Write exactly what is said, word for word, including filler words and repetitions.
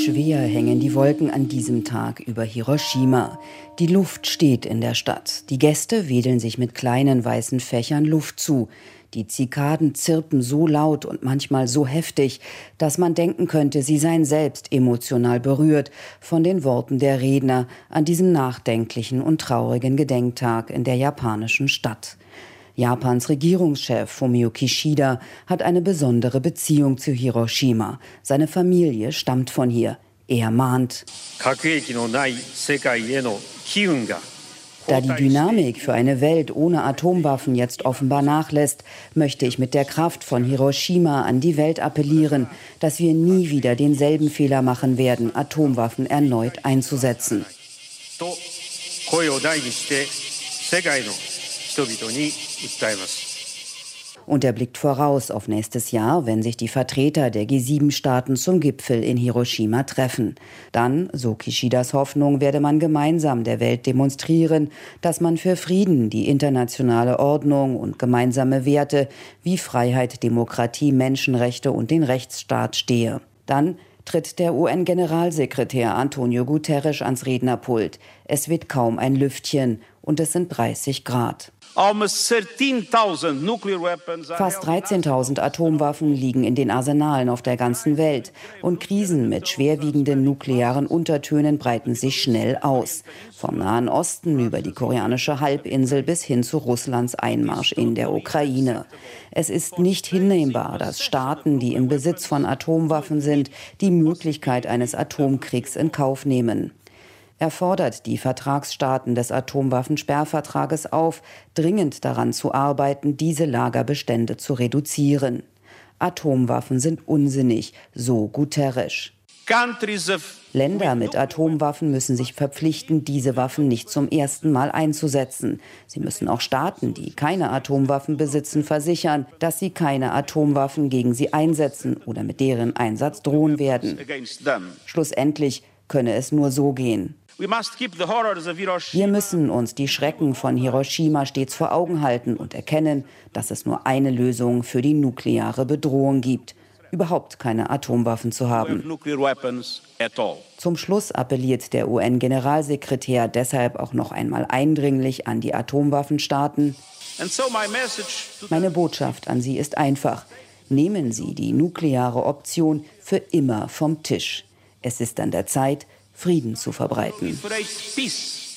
Schwer hängen die Wolken an diesem Tag über Hiroshima. Die Luft steht in der Stadt. Die Gäste wedeln sich mit kleinen weißen Fächern Luft zu. Die Zikaden zirpen so laut und manchmal so heftig, dass man denken könnte, sie seien selbst emotional berührt von den Worten der Redner an diesem nachdenklichen und traurigen Gedenktag in der japanischen Stadt. Japans Regierungschef Fumio Kishida hat eine besondere Beziehung zu Hiroshima. Seine Familie stammt von hier. Er mahnt: Da die Dynamik für eine Welt ohne Atomwaffen jetzt offenbar nachlässt, möchte ich mit der Kraft von Hiroshima an die Welt appellieren, dass wir nie wieder denselben Fehler machen werden, Atomwaffen erneut einzusetzen. Und er blickt voraus auf nächstes Jahr, wenn sich die Vertreter der G sieben Staaten zum Gipfel in Hiroshima treffen. Dann, so Kishidas Hoffnung, werde man gemeinsam der Welt demonstrieren, dass man für Frieden, die internationale Ordnung und gemeinsame Werte wie Freiheit, Demokratie, Menschenrechte und den Rechtsstaat stehe. Dann tritt der U N-Generalsekretär Antonio Guterres ans Rednerpult. Es weht kaum ein Lüftchen und es sind dreißig Grad. Fast dreizehntausend Atomwaffen liegen in den Arsenalen auf der ganzen Welt. Und Krisen mit schwerwiegenden nuklearen Untertönen breiten sich schnell aus. Vom Nahen Osten über die koreanische Halbinsel bis hin zu Russlands Einmarsch in der Ukraine. Es ist nicht hinnehmbar, dass Staaten, die im Besitz von Atomwaffen sind, die Möglichkeit eines Atomkriegs in Kauf nehmen. Er fordert die Vertragsstaaten des Atomwaffensperrvertrages auf, dringend daran zu arbeiten, diese Lagerbestände zu reduzieren. Atomwaffen sind unsinnig, so Guterres. Länder mit Atomwaffen müssen sich verpflichten, diese Waffen nicht zum ersten Mal einzusetzen. Sie müssen auch Staaten, die keine Atomwaffen besitzen, versichern, dass sie keine Atomwaffen gegen sie einsetzen oder mit deren Einsatz drohen werden. Schlussendlich könne es nur so gehen. Wir müssen uns die Schrecken von Hiroshima stets vor Augen halten und erkennen, dass es nur eine Lösung für die nukleare Bedrohung gibt: überhaupt keine Atomwaffen zu haben. Zum Schluss appelliert der U N-Generalsekretär deshalb auch noch einmal eindringlich an die Atomwaffenstaaten. Meine Botschaft an Sie ist einfach: Nehmen Sie die nukleare Option für immer vom Tisch. Es ist an der Zeit, Frieden zu verbreiten.